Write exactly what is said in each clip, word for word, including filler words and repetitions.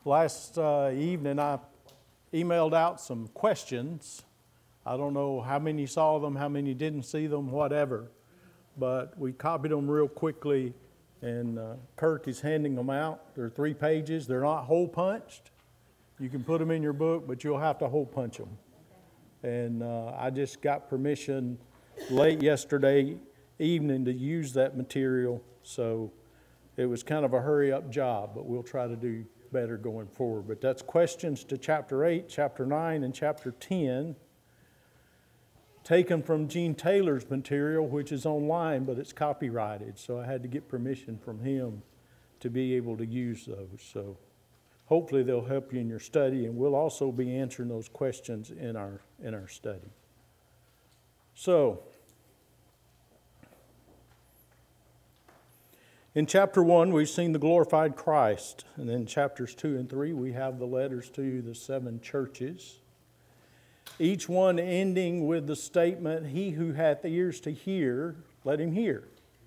Last uh, evening I emailed out some questions. I don't know how many saw them, how many didn't see them, whatever. But we copied them real quickly, and uh, Kirk is handing them out. They're three pages. They're not hole punched. You can put them in your book, but you'll have to hole punch them. And uh, I just got permission late yesterday evening to use that material, so it was kind of a hurry-up job, but we'll try to do better going forward. But that's questions to chapter eight, chapter nine, and chapter ten, taken from Gene Taylor's material, which is online, but it's copyrighted, so I had to get permission from him to be able to use those. So hopefully they'll help you in your study, and we'll also be answering those questions in our, in our study. So, in chapter one, we've seen the glorified Christ. And then chapters two and three, we have the letters to the seven churches. Each one ending with the statement, "He who hath ears to hear, let him hear."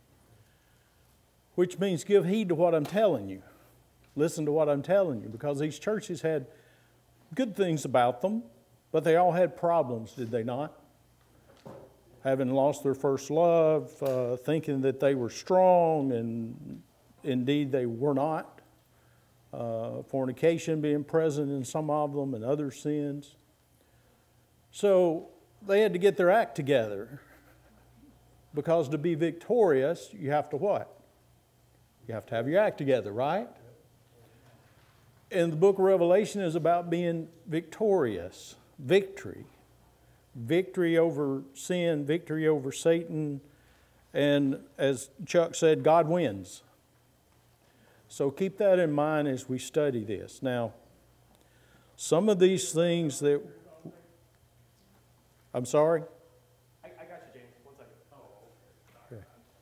Which means give heed to what I'm telling you. Listen to what I'm telling you. Because these churches had good things about them, but they all had problems, did they not? Having lost their first love, uh, thinking that they were strong, and indeed they were not. Uh, fornication being present in some of them, and other sins. So they had to get their act together. Because to be victorious, you have to what? You have to have your act together, right? And the book of Revelation is about being victorious, victory. Victory over sin, victory over Satan, and as Chuck said, God wins. So keep that in mind as we study this. Now, some of these things that... I'm sorry? I, I got you, James. One second. Oh, sorry. Okay.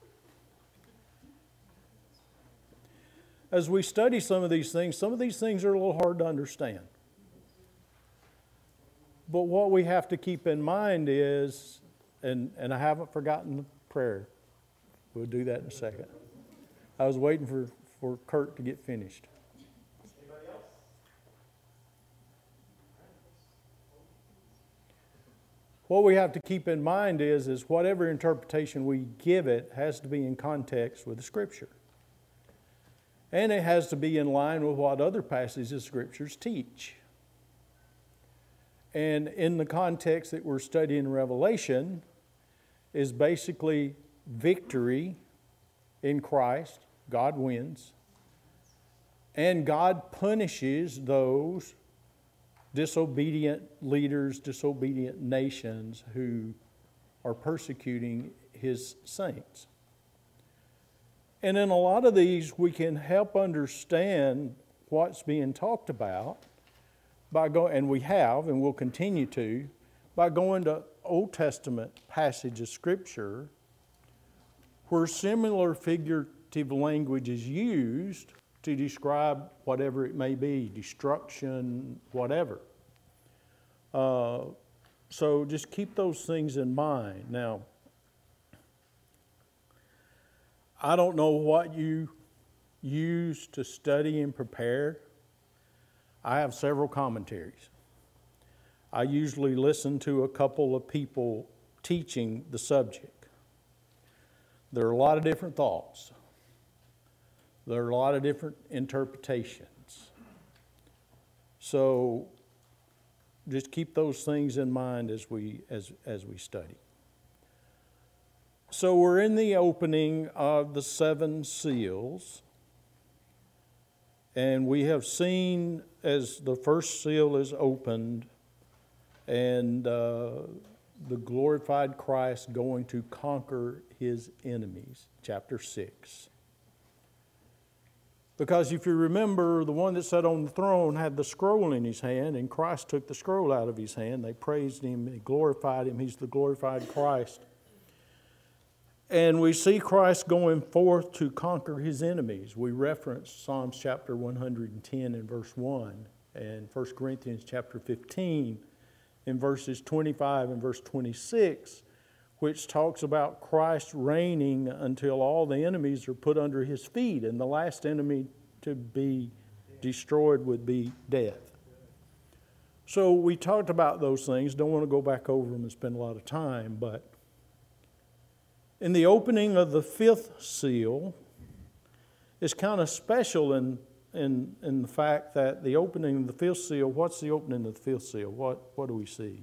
As we study some of these things, some of these things are a little hard to understand. But what we have to keep in mind is, and, and I haven't forgotten the prayer. We'll do that in a second. I was waiting for, for Kurt to get finished. Anybody else? What we have to keep in mind is, is whatever interpretation we give it has to be in context with the Scripture. And it has to be in line with what other passages of Scriptures teach. And in the context that we're studying Revelation is basically victory in Christ. God wins. And God punishes those disobedient leaders, disobedient nations who are persecuting His saints. And in a lot of these, we can help understand what's being talked about by going, and we have, and will continue to, by going to Old Testament passage of Scripture where similar figurative language is used to describe whatever it may be, destruction, whatever. Uh, so just keep those things in mind. Now, I don't know what you use to study and prepare. I have several commentaries. I usually listen to a couple of people teaching the subject. There are a lot of different thoughts. There are a lot of different interpretations. So just keep those things in mind as we, as, as we study. So we're in the opening of the seven seals. And we have seen as the first seal is opened and uh, the glorified Christ going to conquer His enemies, chapter six. Because if you remember, the one that sat on the throne had the scroll in his hand, and Christ took the scroll out of his hand. They praised Him, they glorified Him. He's the glorified Christ. And we see Christ going forth to conquer His enemies. We reference Psalms chapter one hundred ten and verse one, and First Corinthians chapter fifteen in verses twenty-five and verse twenty-six, which talks about Christ reigning until all the enemies are put under His feet. And the last enemy to be Destroyed would be death. So we talked about those things. Don't want to go back over them and spend a lot of time, but in the opening of the fifth seal, it's kind of special in, in, in the fact that the opening of the fifth seal, what's the opening of the fifth seal? What, what do we see?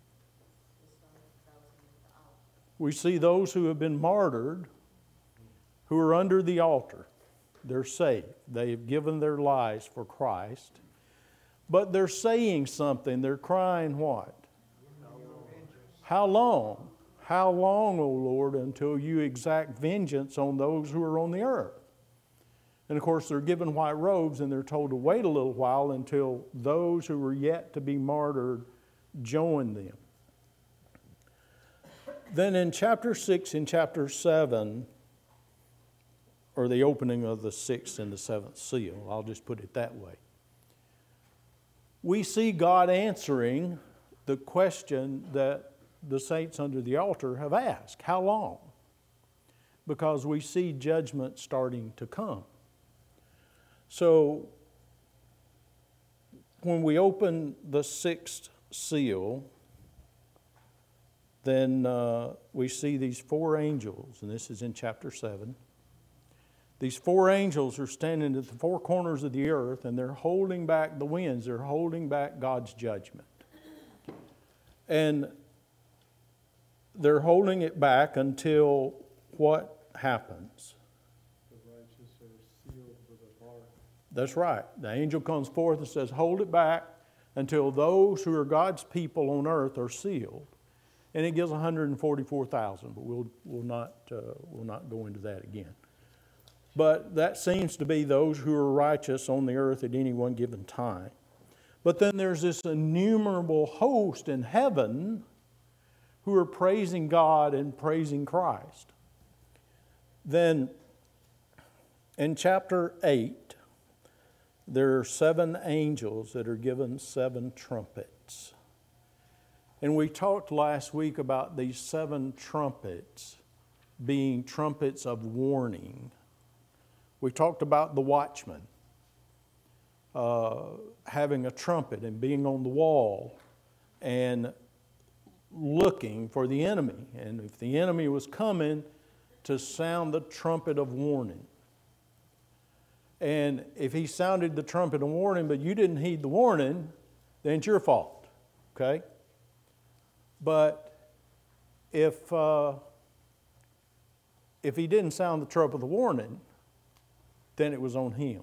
We see those who have been martyred, who are under the altar. They're saved. They've given their lives for Christ. But they're saying something. They're crying what? How long? How long, O Lord, until you exact vengeance on those who are on the earth? And of course, they're given white robes and they're told to wait a little while until those who were yet to be martyred join them. Then in chapter six and chapter seven, or the opening of the sixth and the seventh seal, I'll just put it that way, we see God answering the question that the saints under the altar have asked. How long? Because we see judgment starting to come. So when we open the sixth seal, then uh, we see these four angels, and this is in chapter seven. These four angels are standing at the four corners of the earth, and they're holding back the winds. They're holding back God's judgment. And they're holding it back until what happens? The righteous are sealed with a mark. That's right. The angel comes forth and says, hold it back until those who are God's people on earth are sealed. And it gives one hundred forty-four thousand, but we'll, we'll, not, uh, we'll not go into that again. But that seems to be those who are righteous on the earth at any one given time. But then there's this innumerable host in heaven who are praising God and praising Christ. Then in chapter eight, there are seven angels that are given seven trumpets. And we talked last week about these seven trumpets being trumpets of warning. We talked about the watchman uh, having a trumpet and being on the wall and looking for the enemy. And if the enemy was coming, to sound the trumpet of warning. And if he sounded the trumpet of warning, but you didn't heed the warning, then it's your fault, okay? But if, uh, if he didn't sound the trumpet of warning, then it was on him.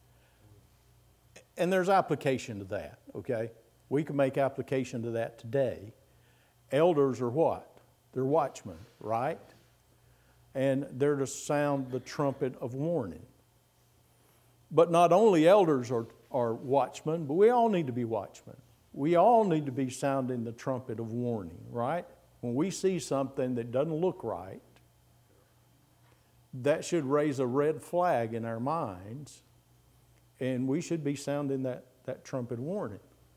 And there's application to that, okay? We can make application to that today. Elders are what? They're watchmen, right? And they're to sound the trumpet of warning. But not only elders are, are watchmen, but we all need to be watchmen. We all need to be sounding the trumpet of warning, right? When we see something that doesn't look right, that should raise a red flag in our minds, and we should be sounding that, that trumpet warning.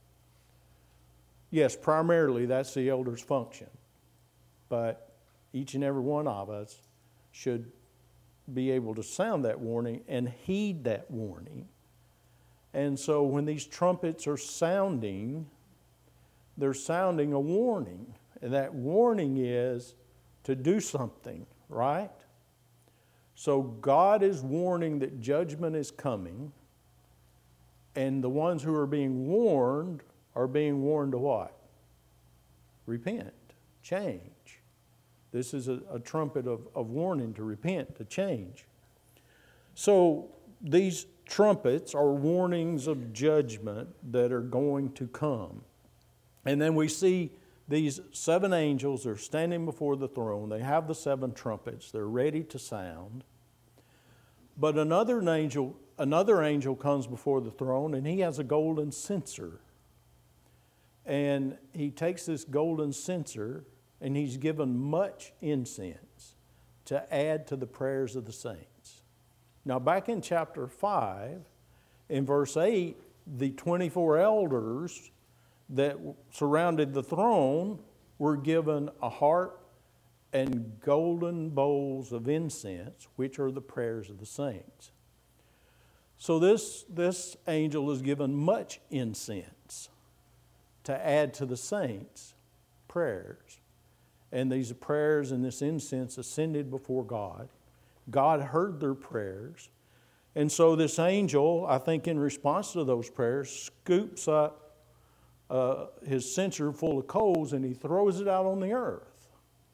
Yes, primarily that's the elder's function, but each and every one of us should be able to sound that warning and heed that warning. And so when these trumpets are sounding, they're sounding a warning, and that warning is to do something, right? So God is warning that judgment is coming, and the ones who are being warned are being warned to what? Repent, change. This is a, a trumpet of, of warning to repent, to change. So these trumpets are warnings of judgment that are going to come. And then we see these seven angels are standing before the throne. They have the seven trumpets. They're ready to sound. But another angel, another angel comes before the throne, and he has a golden censer. And he takes this golden censer, and he's given much incense to add to the prayers of the saints. Now, back in chapter five, in verse eight, the twenty-four elders that surrounded the throne were given a harp and golden bowls of incense, which are the prayers of the saints. So this, this angel is given much incense to add to the saints' prayers. And these prayers and this incense ascended before God. God heard their prayers. And so this angel, I think in response to those prayers, scoops up uh, his censer full of coals and he throws it out on the earth.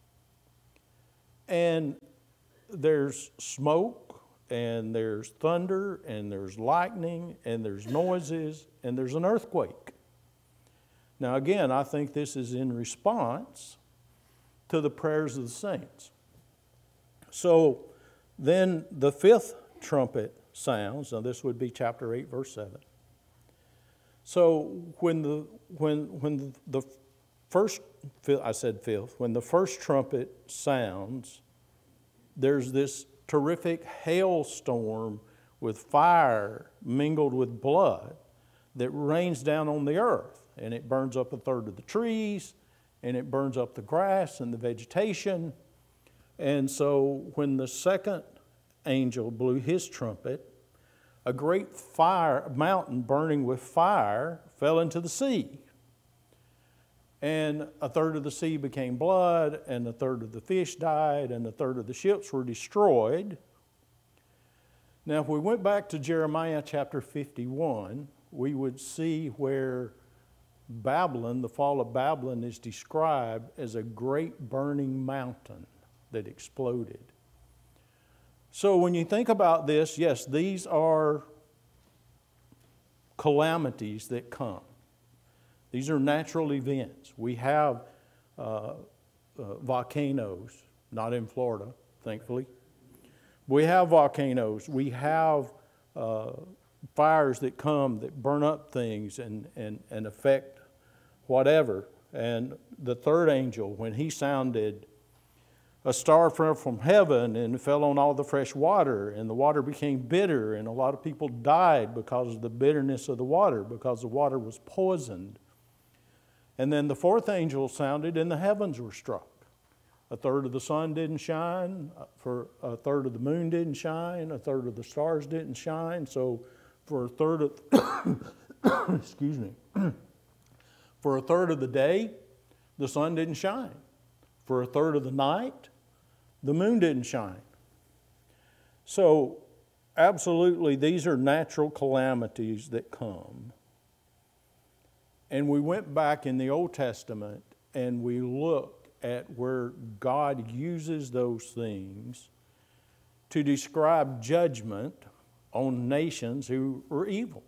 And there's smoke and there's thunder and there's lightning and there's noises and there's an earthquake. Now again, I think this is in response to the prayers of the saints. So then the fifth trumpet sounds. Now this would be chapter eight, verse seven. So when the when when the first I said fifth, when the first trumpet sounds, there's this terrific hailstorm with fire mingled with blood that rains down on the earth, and it burns up a third of the trees, and it burns up the grass and the vegetation. And so when the second angel blew his trumpet, a great fire, mountain burning with fire, fell into the sea. And a third of the sea became blood, and a third of the fish died, and a third of the ships were destroyed. Now, if we went back to Jeremiah chapter fifty-one, we would see where Babylon, the fall of Babylon, is described as a great burning mountain that exploded. So when you think about this, yes, these are calamities that come. These are natural events. We have uh, uh, volcanoes, not in Florida, thankfully. We have volcanoes. We have uh, fires that come that burn up things and, and, and affect whatever. And the third angel, when he sounded, a star fell from heaven and fell on all the fresh water, and the water became bitter, and a lot of people died because of the bitterness of the water, because the water was poisoned. And then the fourth angel sounded, and the heavens were struck. A third of the sun didn't shine, for a third of the moon didn't shine, a third of the stars didn't shine. So for a third of, excuse me, for a third of the day, the sun didn't shine. For a third of the night, the moon didn't shine. So absolutely, these are natural calamities that come. And we went back in the Old Testament and we looked at where God uses those things to describe judgment on nations who are evil.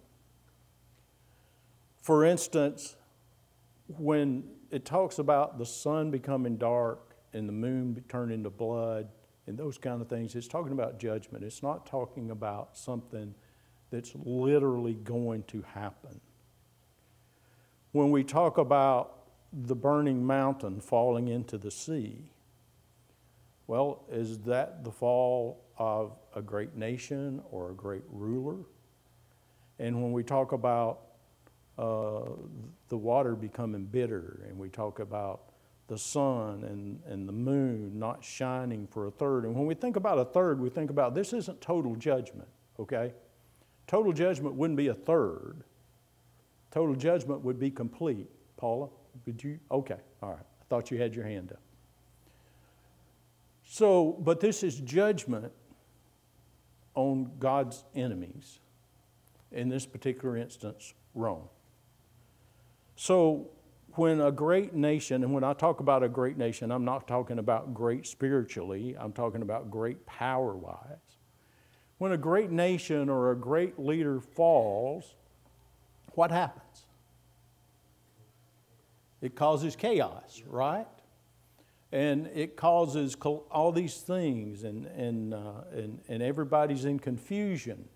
For instance, when it talks about the sun becoming dark and the moon turning to blood and those kind of things, it's talking about judgment. It's not talking about something that's literally going to happen. When we talk about the burning mountain falling into the sea, well, is that the fall of a great nation or a great ruler? And when we talk about uh, the water becoming bitter, and we talk about the sun and, and the moon not shining for a third, and when we think about a third, we think about this isn't total judgment, okay? Total judgment wouldn't be a third. Total judgment would be complete. Paula, would you? Okay, all right. I thought you had your hand up. So, but this is judgment on God's enemies. In this particular instance, Rome. So, when a great nation, and when I talk about a great nation, I'm not talking about great spiritually, I'm talking about great power-wise. When a great nation or a great leader falls, what happens? It causes chaos, right? And it causes all these things, and, and, uh, and, and everybody's in confusion.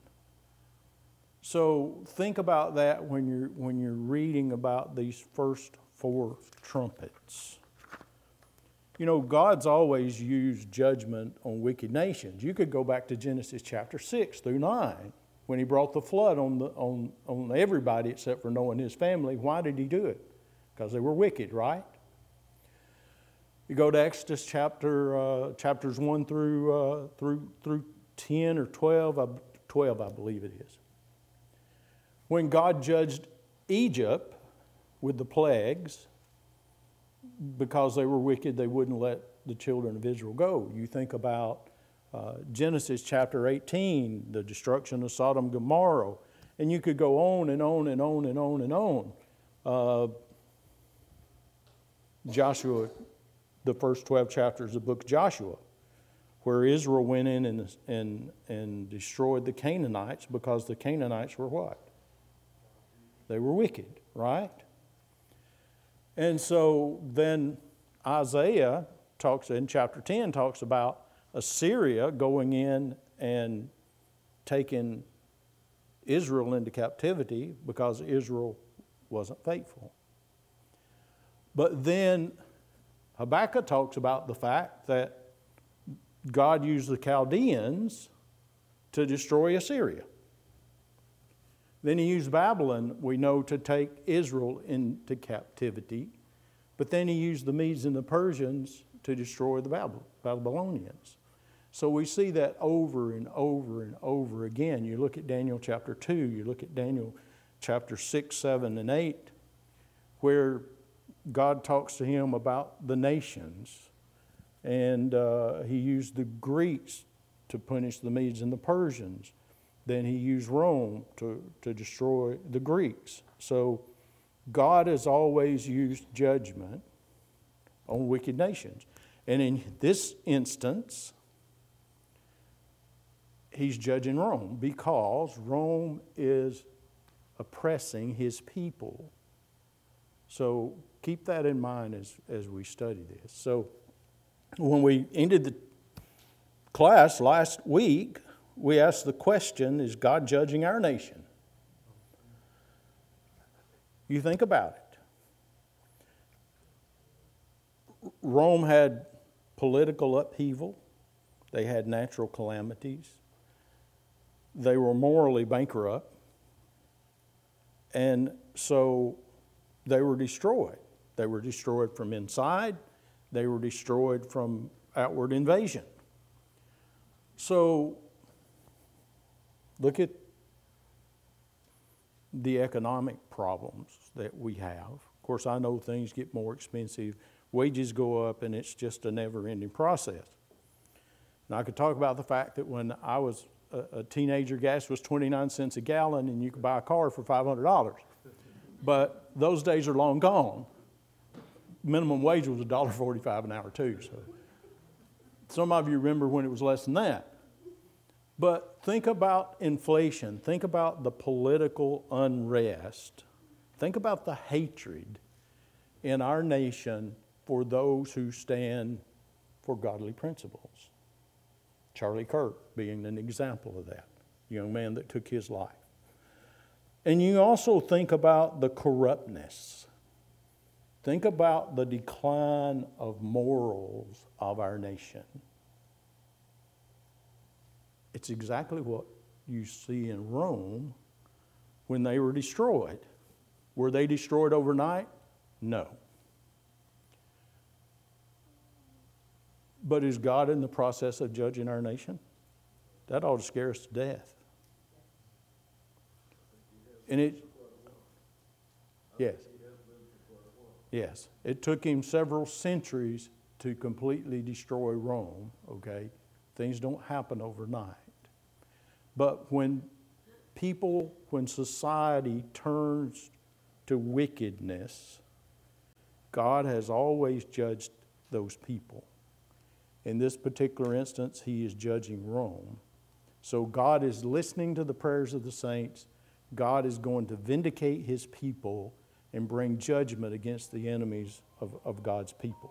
So think about that when you're, when you're reading about these first four trumpets. You know, God's always used judgment on wicked nations. You could go back to Genesis chapter six through nine, when he brought the flood on, the, on, on everybody except for Noah and his family. Why did he do it? Because they were wicked, right? You go to Exodus chapter, uh, chapters one through, uh, through, through ten or twelve, uh, twelve I believe it is. When God judged Egypt with the plagues, because they were wicked, they wouldn't let the children of Israel go. You think about uh, Genesis chapter eighteen, the destruction of Sodom and Gomorrah, and you could go on and on and on and on and on. Uh, Joshua, the first twelve chapters of the book of Joshua, where Israel went in and, and, and destroyed the Canaanites because the Canaanites were what? They were wicked, right? And so then Isaiah talks, in chapter ten, talks about Assyria going in and taking Israel into captivity because Israel wasn't faithful. But then Habakkuk talks about the fact that God used the Chaldeans to destroy Assyria. Then he used Babylon, we know, to take Israel into captivity. But then he used the Medes and the Persians to destroy the Babylonians. So we see that over and over and over again. You look at Daniel chapter two, you look at Daniel chapter six, seven, and eight, where God talks to him about the nations. And uh, he used the Greeks to punish the Medes and the Persians. Then he used Rome to, to destroy the Greeks. So God has always used judgment on wicked nations. And in this instance, he's judging Rome because Rome is oppressing his people. So keep that in mind as, as we study this. So when we ended the class last week, we asked the question, is God judging our nation? You think about it. Rome had political upheaval. They had natural calamities. They were morally bankrupt. And so they were destroyed. They were destroyed from inside. They were destroyed from outward invasion. So look at the economic problems that we have. Of course, I know things get more expensive. Wages go up, and it's just a never-ending process. Now, I could talk about the fact that when I was a, a teenager, gas was twenty-nine cents a gallon, and you could buy a car for five hundred dollars. But those days are long gone. Minimum wage was one dollar forty-five an hour, too. So some of you remember when it was less than that. But think about inflation. Think about the political unrest. Think about the hatred in our nation for those who stand for godly principles. Charlie Kirk being an example of that, a young man that took his life. And you also think about the corruptness. Think about the decline of morals of our nation. It's exactly what you see in Rome when they were destroyed. Were they destroyed overnight? No. But is God in the process of judging our nation? That ought to scare us to death. And it, yes. Yes. It took him several centuries to completely destroy Rome, okay? Things don't happen overnight. But when people, when society turns to wickedness, God has always judged those people. In this particular instance, he is judging Rome. So God is listening to the prayers of the saints. God is going to vindicate his people and bring judgment against the enemies of, of God's people.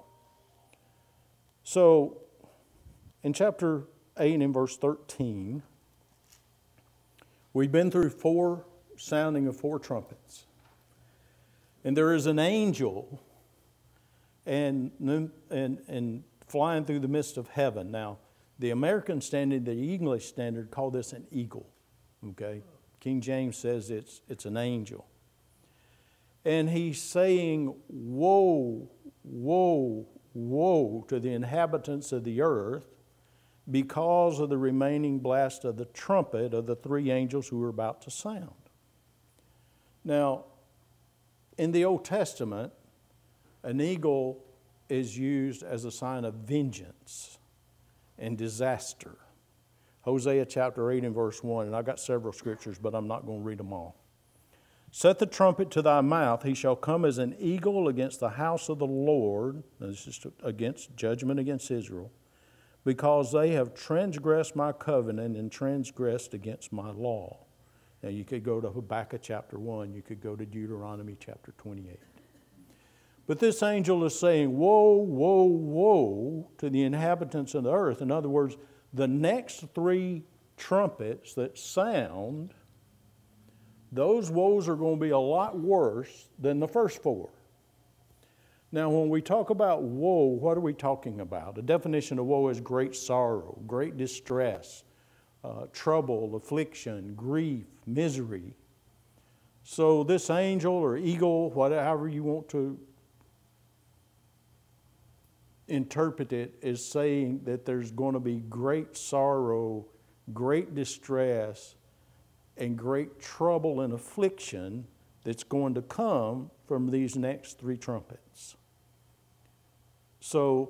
So, in chapter eight and verse thirteen, we've been through four sounding of four trumpets. And there is an angel and, and, and flying through the midst of heaven. Now, the American standard, the English standard, call this an eagle. Okay? King James says it's, it's an angel. And he's saying, woe, woe, woe to the inhabitants of the earth because of the remaining blast of the trumpet of the three angels who are about to sound. Now, in the Old Testament, an eagle is used as a sign of vengeance and disaster. Hosea chapter eight and verse one, and I've got several scriptures, but I'm not going to read them all. Set the trumpet to thy mouth, he shall come as an eagle against the house of the Lord. Now, this is against judgment against Israel, because they have transgressed my covenant and transgressed against my law. Now, you could go to Habakkuk chapter one, you could go to Deuteronomy chapter twenty-eight. But this angel is saying, woe, woe, woe to the inhabitants of the earth. In other words, the next three trumpets that sound, those woes are going to be a lot worse than the first four. Now, when we talk about woe, what are we talking about? The definition of woe is great sorrow, great distress, uh, trouble, affliction, grief, misery. So this angel or eagle, whatever you want to interpret it, is saying that there's going to be great sorrow, great distress, and great trouble and affliction that's going to come from these next three trumpets. So,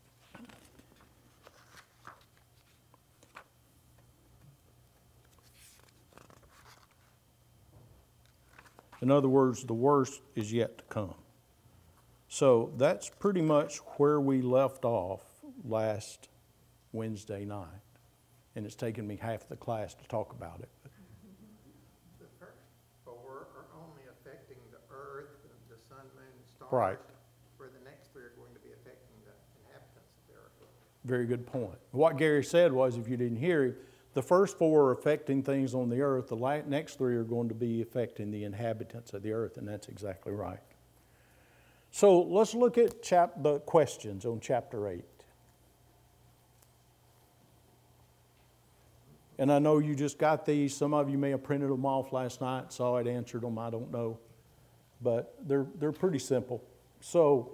in other words, the worst is yet to come. So that's pretty much where we left off last Wednesday night. And it's taken me half the class to talk about it. The first four are only affecting the earth, the sun, moon, stars. Right. Where the next three are going to be affecting the inhabitants of the earth. Very good point. What Gary said was, if you didn't hear him, the first four are affecting things on the earth. The next three are going to be affecting the inhabitants of the earth, and that's exactly right. So let's look at chap- the questions on chapter eight. And I know you just got these. Some of you may have printed them off last night, saw it, answered them, I don't know. But they're, they're pretty simple. So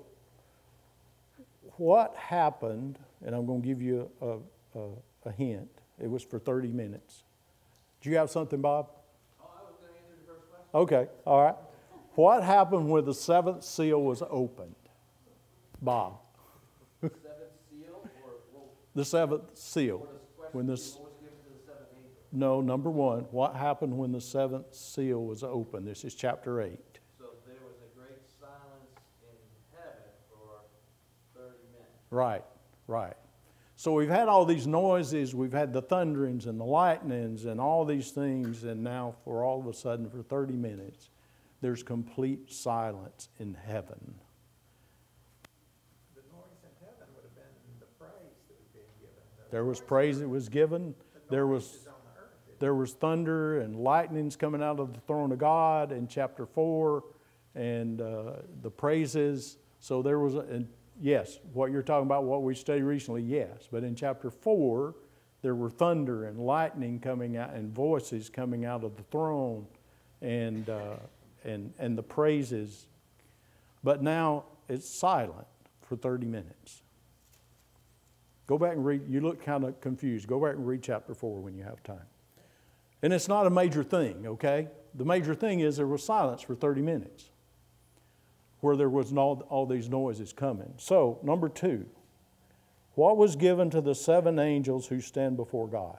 what happened, and I'm going to give you a, a, a hint. It was for thirty minutes. Do you have something, Bob? Oh, I was going to answer the first question. Okay, all right. What happened when the seventh seal was opened? Bob. Seventh seal, or well, The seventh seal. what is the question? When What this, was given to the seventh angel? no, number one, what happened when the seventh seal was opened? This is chapter eight. So there was a great silence in heaven for thirty minutes. Right, right. So we've had all these noises, we've had the thunderings and the lightnings and all these things, and now for all of a sudden for thirty minutes, there's complete silence in heaven. The noise in heaven would have been the praise that was being given. The There was noise- praise that was given. the There noise was is on the earth, isn't it? there was thunder and lightnings coming out of the throne of God in chapter four, and uh, the praises. So there was, a, and yes, what you're talking about, what we studied recently, yes. But in chapter four, there were thunder and lightning coming out and voices coming out of the throne, and uh, and and the praises. But now it's silent for thirty minutes. Go back and read. You look kind of confused. Go back and read chapter four when you have time. And it's not a major thing, okay? The major thing is there was silence for thirty minutes where there was all, all these noises coming. So, number two, what was given to the seven angels who stand before God?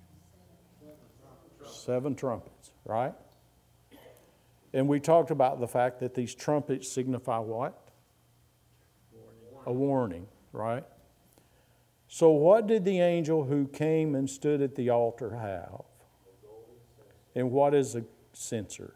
Seven trumpets, right? And we talked about the fact that these trumpets signify what? A warning, right? So what did the angel who came and stood at the altar have? And what is a censer?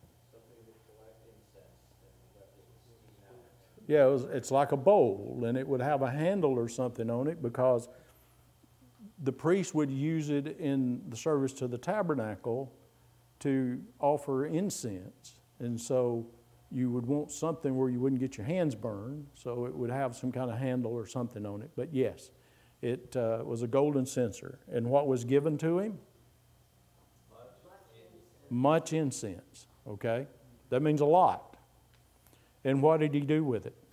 Yeah, it was, it's like a bowl, and it would have a handle or something on it because the priest would use it in the service to the tabernacle to offer incense. And so you would want something where you wouldn't get your hands burned, so it would have some kind of handle or something on it. But yes, it uh, was a golden censer. And what was given to him? Much incense, okay? That means a lot. And what did he do with it?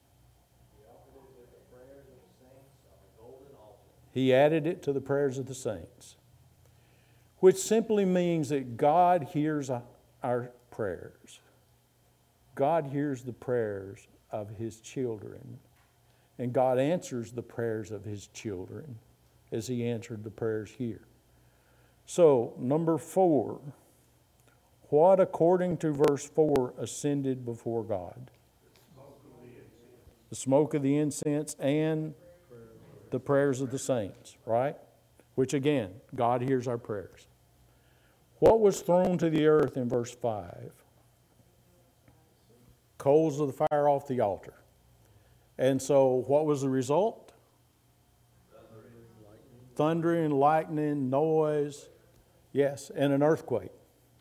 He added it to the prayers of the saints, which simply means that God hears our prayers. God hears the prayers of His children, and God answers the prayers of His children as He answered the prayers here. So, number four, what according to verse four ascended before God? The smoke of the incense and the prayers of the saints, right? Which again, God hears our prayers. What was thrown to the earth in verse five? Coals of the fire off the altar. And so what was the result? Thundering, lightning, noise. Yes, and an earthquake.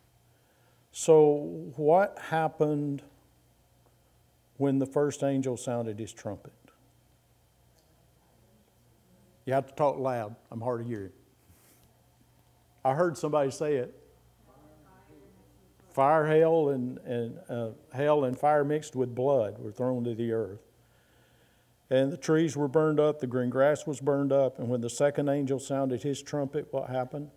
So what happened when the first angel sounded his trumpet? You have to talk loud. I'm hard to hear. I heard somebody say it. Fire, hail, and, and uh, hail and fire mixed with blood were thrown to the earth. And the trees were burned up, the green grass was burned up, and when the second angel sounded his trumpet, what happened?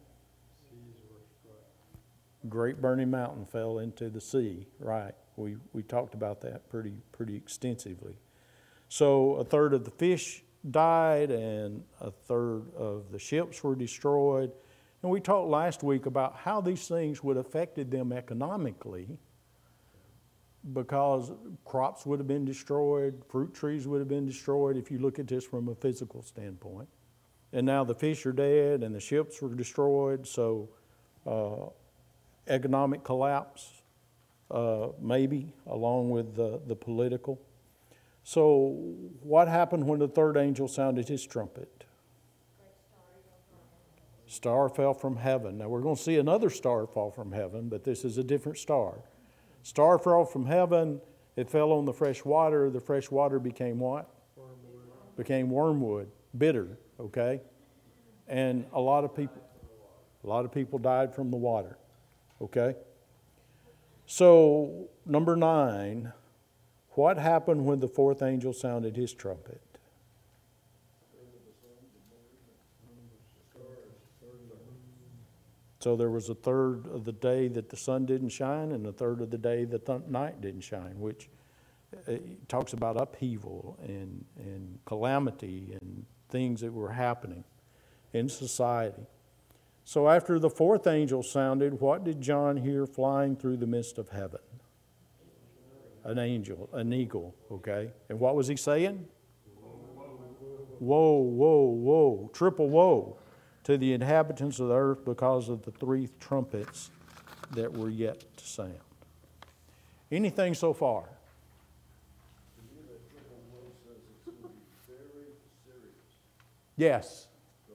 Great burning mountain fell into the sea, right? We we talked about that pretty pretty extensively. So a third of the fish died, and a third of the ships were destroyed. And we talked last week about how these things would have affected them economically, because crops would have been destroyed, fruit trees would have been destroyed if you look at this from a physical standpoint. And now the fish are dead and the ships were destroyed, so uh, economic collapse, uh, maybe, along with the, the political. So what happened when the third angel sounded his trumpet? Star fell from heaven. Now we're going to see another star fall from heaven, but this is a different star. Star fell from heaven. It fell on the fresh water. The fresh water became what? Wormwood. Became wormwood, bitter. Okay, and a lot of people, a lot of people died from the water. Okay. So number nine, what happened when the fourth angel sounded his trumpet? So there was a third of the day that the sun didn't shine and a third of the day that the night didn't shine, which uh, talks about upheaval and, and calamity and things that were happening in society. So after the fourth angel sounded, what did John hear flying through the midst of heaven? An angel, an eagle, okay? And what was he saying? Whoa, whoa, whoa, triple whoa to the inhabitants of the earth because of the three trumpets that were yet to sound. Anything so far? Yes.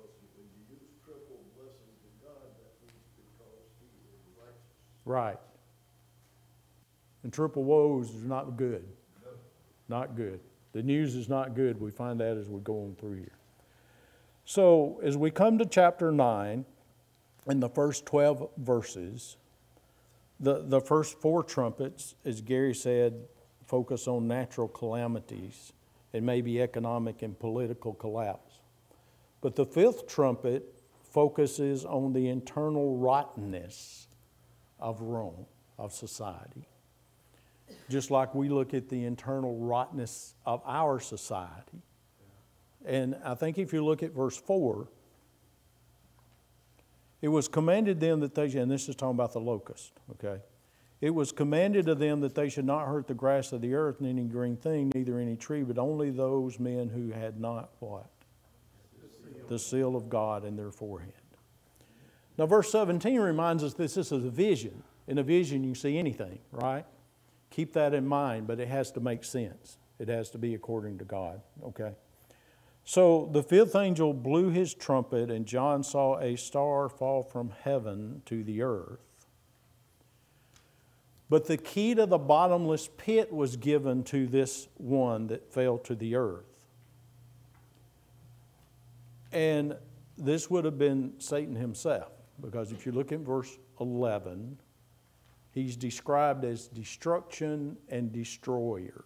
Right. And triple woes is not good. Not good. The news is not good. We find that as we go on through here. So as we come to chapter nine, in the first twelve verses, the, the first four trumpets, as Gary said, focus on natural calamities and maybe economic and political collapse. But the fifth trumpet focuses on the internal rottenness of Rome, of society. Just like we look at the internal rottenness of our society. And I think if you look at verse four, it was commanded them that they should, and this is talking about the locust, okay? It was commanded of them that they should not hurt the grass of the earth and any green thing, neither any tree, but only those men who had not what? The seal of God in their forehead. Now verse seventeen reminds us this, this is a vision. In a vision you see anything, right? Keep that in mind, but it has to make sense. It has to be according to God, okay? So the fifth angel blew his trumpet, and John saw a star fall from heaven to the earth. But the key to the bottomless pit was given to this one that fell to the earth. And this would have been Satan himself, because if you look at verse eleven, he's described as destruction and destroyer.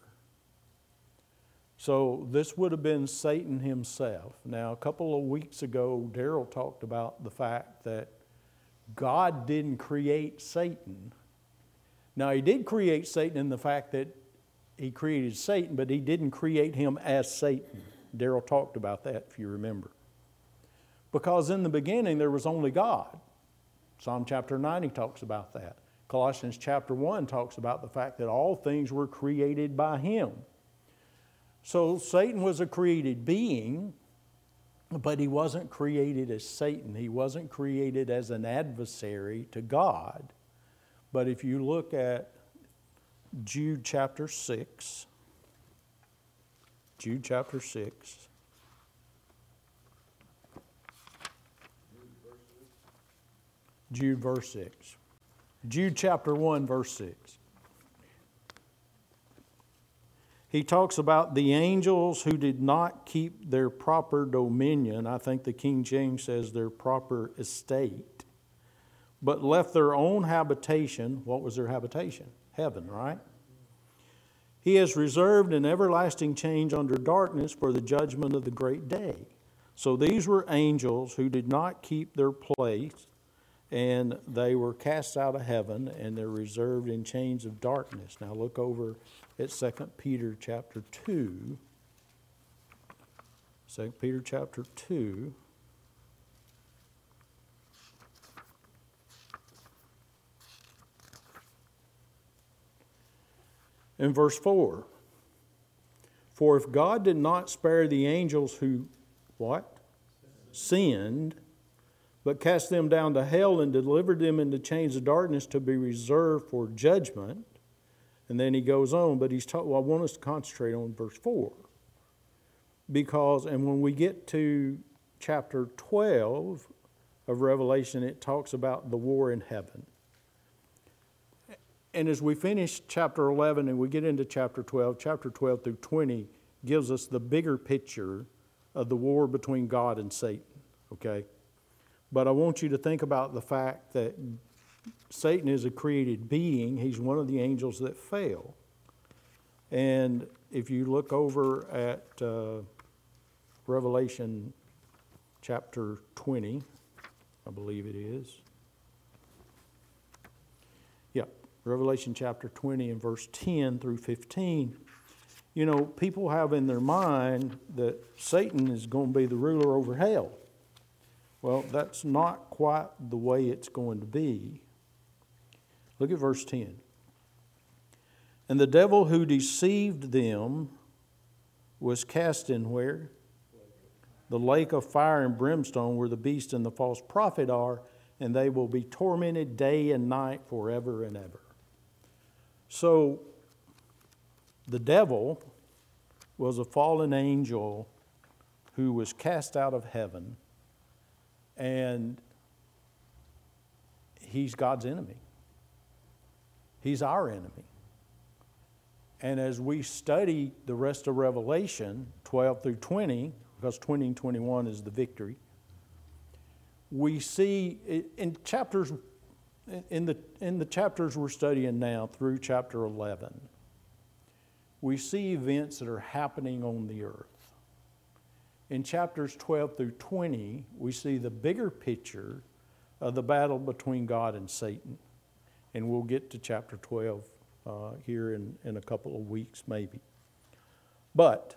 So this would have been Satan himself. Now, a couple of weeks ago, Darrell talked about the fact that God didn't create Satan. Now, he did create Satan in the fact that he created Satan, but he didn't create him as Satan. Daryl talked about that, if you remember. Because in the beginning, there was only God. Psalm chapter ninety talks about that. Colossians chapter one talks about the fact that all things were created by him. So Satan was a created being, but he wasn't created as Satan. He wasn't created as an adversary to God. But if you look at Jude chapter six, Jude chapter six, Jude verse six. Jude chapter one verse six. He talks about the angels who did not keep their proper dominion. I think the King James says their proper estate, but left their own habitation. What was their habitation? Heaven, right? He has reserved an everlasting change under darkness for the judgment of the great day. So these were angels who did not keep their place, and they were cast out of heaven, and they're reserved in chains of darkness. Now look over at Second Peter chapter two. Second Peter chapter two. In verse four. For if God did not spare the angels who, what? Sinned, but cast them down to hell and delivered them into chains of darkness to be reserved for judgment. And then he goes on, but he's taught, well, I want us to concentrate on verse four. Because, and when we get to chapter twelve of Revelation, it talks about the war in heaven. And as we finish chapter eleven and we get into chapter twelve, chapter twelve through twenty gives us the bigger picture of the war between God and Satan, okay? But I want you to think about the fact that Satan is a created being. He's one of the angels that fell. And if you look over at uh, Revelation chapter twenty, I believe it is. Yeah, Revelation chapter twenty and verse ten through fifteen. You know, people have in their mind that Satan is going to be the ruler over hell. Well, that's not quite the way it's going to be. Look at verse ten. And the devil who deceived them was cast in where? The lake of fire and brimstone, where the beast and the false prophet are, and they will be tormented day and night forever and ever. So, the devil was a fallen angel who was cast out of heaven, and he's God's enemy. He's our enemy. And as we study the rest of Revelation, twelve through twenty, because twenty and twenty-one is the victory, we see in chapters, in the, in the chapters we're studying now through chapter eleven, we see events that are happening on the earth. In chapters twelve through twenty, we see the bigger picture of the battle between God and Satan. And we'll get to chapter twelve uh, here in, in a couple of weeks, maybe. But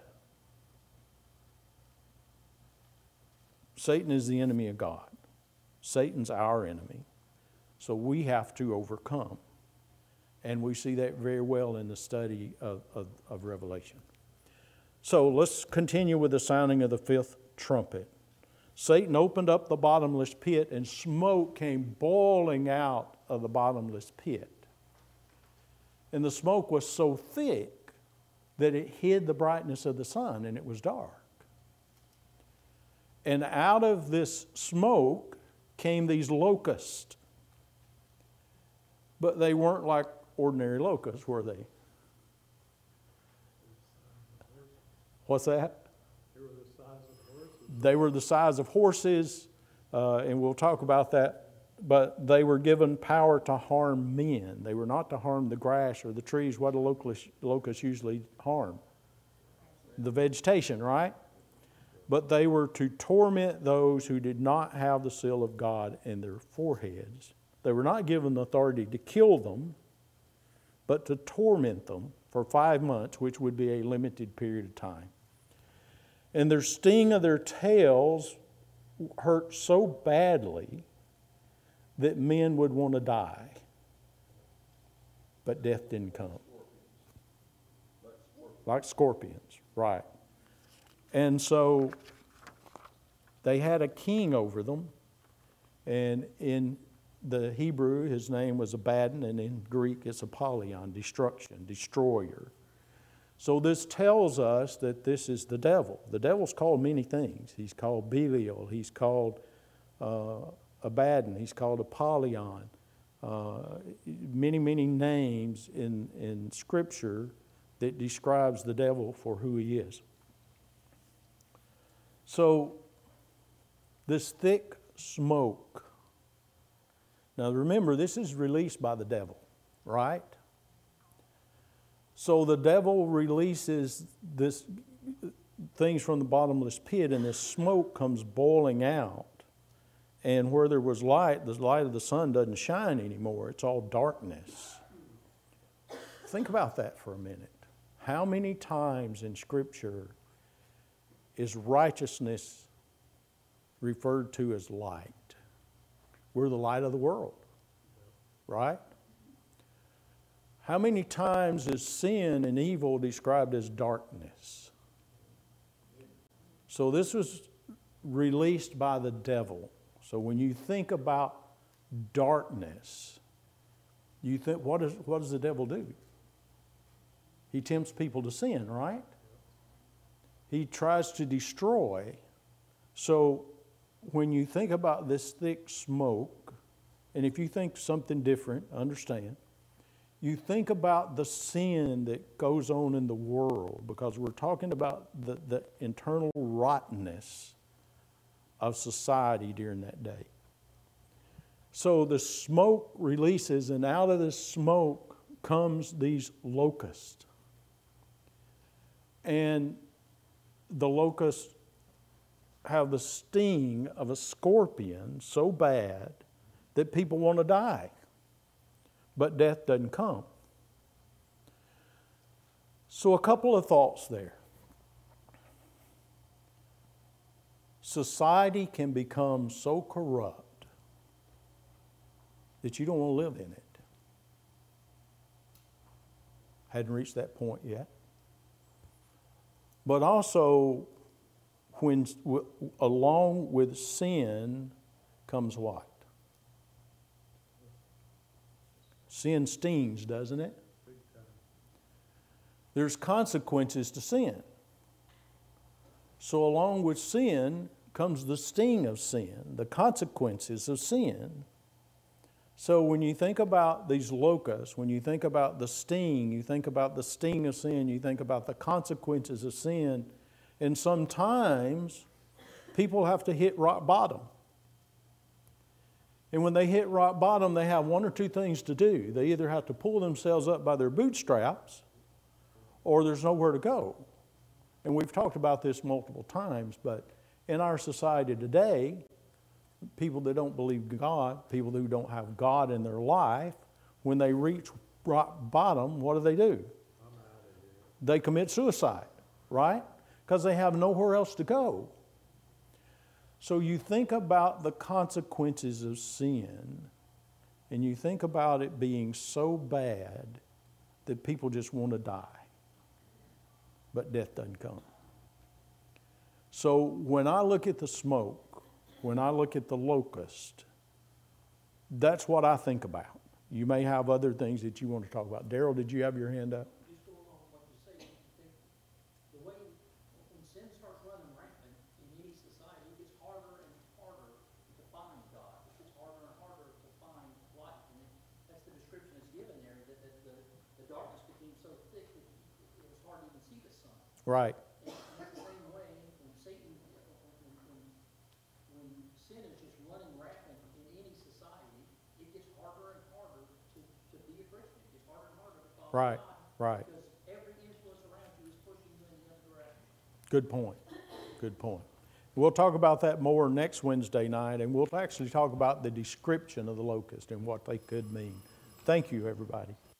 Satan is the enemy of God. Satan's our enemy. So we have to overcome. And we see that very well in the study of, of, of Revelation. So let's continue with the sounding of the fifth trumpet. Satan opened up the bottomless pit, and smoke came boiling out of the bottomless pit. And the smoke was so thick that it hid the brightness of the sun, and it was dark. And out of this smoke came these locusts. But they weren't like ordinary locusts, were they? What's that? They were the size of horses. They were the size of horses, uh, and we'll talk about that. But they were given power to harm men. They were not to harm the grass or the trees. What do locusts, locusts usually harm? The vegetation, right? But they were to torment those who did not have the seal of God in their foreheads. They were not given the authority to kill them, but to torment them for five months, which would be a limited period of time. And their sting of their tails hurt so badly that men would want to die. But death didn't come. Like scorpions, right. And so they had a king over them. And in the Hebrew, his name was Abaddon, and in Greek it's Apollyon, destruction, destroyer. So this tells us that this is the devil. The devil's called many things. He's called Belial. He's called uh, Abaddon. He's called Apollyon. Uh, many, many names in, in Scripture that describes the devil for who he is. So this thick smoke. Now remember, this is released by the devil, right? So the devil releases this things from the bottom of this pit, and this smoke comes boiling out. And where there was light, the light of the sun doesn't shine anymore. It's all darkness. Think about that for a minute. How many times in Scripture is righteousness referred to as light? We're the light of the world, right? How many times is sin and evil described as darkness? So this was released by the devil. So when you think about darkness, you think, what, is, what does the devil do? He tempts people to sin, right? He tries to destroy. So when you think about this thick smoke, and if you think something different, understand, you think about the sin that goes on in the world, because we're talking about the, the internal rottenness of society during that day. So the smoke releases, and out of this smoke comes these locusts. And the locusts have the sting of a scorpion so bad that people want to die. But death doesn't come. So a couple of thoughts there. Society can become so corrupt that you don't want to live in it. Hadn't reached that point yet. But also, when w- along with sin comes what? Sin stings, doesn't it? There's consequences to sin. So along with sin comes the sting of sin, the consequences of sin. So when you think about these locusts, when you think about the sting, you think about the sting of sin, you think about the consequences of sin, and sometimes people have to hit rock bottom. And when they hit rock bottom, they have one or two things to do. They either have to pull themselves up by their bootstraps, or there's nowhere to go. And we've talked about this multiple times, but in our society today, people that don't believe God, people who don't have God in their life, when they reach rock bottom, what do they do? They commit suicide, right? Because they have nowhere else to go. So you think about the consequences of sin, and you think about it being so bad that people just want to die. But death doesn't come. So when I look at the smoke, when I look at the locust, that's what I think about. You may have other things that you want to talk about. Daryl, did you have your hand up? Just going on what you say, the way when sin starts running rampant in any society, it gets harder and harder to find God. It gets harder and harder to find light. And that's the description that's given there, that, that the, the darkness became so thick that it was hard to even see the sun. Right. And it's the same way when Satan, when, when, when sin is just running rampant in any society, it gets harder and harder to, to be a Christian. It gets harder and harder to follow Right, God. right. Because every influence around you is pushing you in the other direction. Good point. Good point. We'll talk about that more next Wednesday night, and we'll actually talk about the description of the locust and what they could mean. Thank you, everybody.